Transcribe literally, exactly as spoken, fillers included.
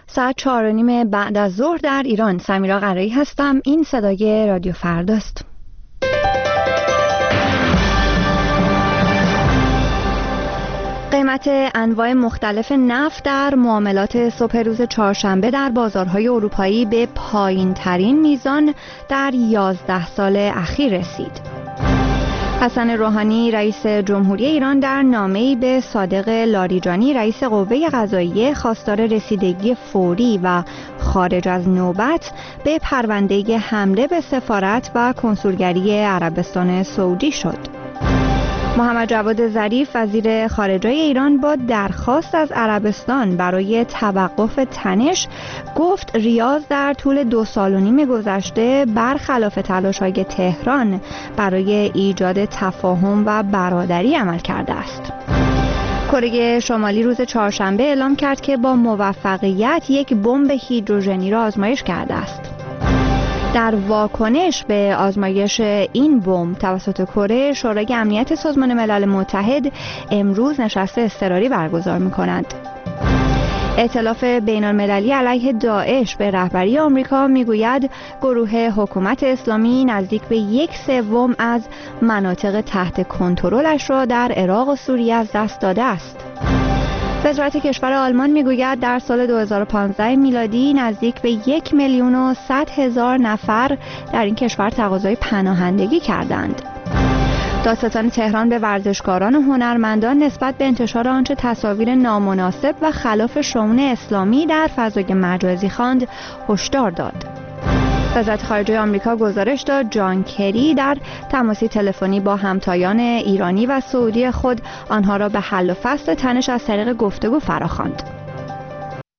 ساعت چهار و نیم بعد از ظهر در ایران. سمیرا قرایی هستم. این صدای رادیو فرداست. قیمت انواع مختلف نفت در معاملات صبح روز چهارشنبه در بازارهای اروپایی به پایین ترین میزان در یازده سال اخیر رسید. حسن روحانی رئیس جمهوری ایران در نامه‌ای به صادق لاریجانی رئیس قوه قضاییه خواستار رسیدگی فوری و خارج از نوبت به پرونده حمله به سفارت و کنسولگری عربستان سعودی شد. محمد جواد ظریف وزیر خارجه ایران با درخواست از عربستان برای توقف تنش گفت ریاض در طول دو سال و نیم گذشته برخلاف تلاش‌های تهران برای ایجاد تفاهم و برادری عمل کرده است. کره شمالی روز چهارشنبه اعلام کرد که با موفقیت یک بمب هیدروژنی را آزمایش کرده است. در واکنش به آزمایش این بمب توسط کره، شورای امنیت سازمان ملل متحد امروز نشست اضطراری برگزار می‌کند. ائتلاف بین‌المللی علیه داعش به رهبری آمریکا میگوید گروه حکومت اسلامی نزدیک به یک سوم از مناطق تحت کنترلش را در عراق و سوریه از دست داده است. وزارت کشور آلمان میگوید در سال دو هزار و پانزده میلادی نزدیک به یک میلیون و صد هزار نفر در این کشور تقاضای پناهندگی کردند. دادستان تهران به ورزشکاران و هنرمندان نسبت به انتشار آنچه تصاویر نامناسب و خلاف شئون اسلامی در فضای مجازی خواند هشدار داد. وزارت خارجه آمریکا گزارش داد جان کری در تماسی تلفنی با همتایان ایرانی و سعودی خود آنها را به حل و فصل تنش از طریق گفتگو فراخواند.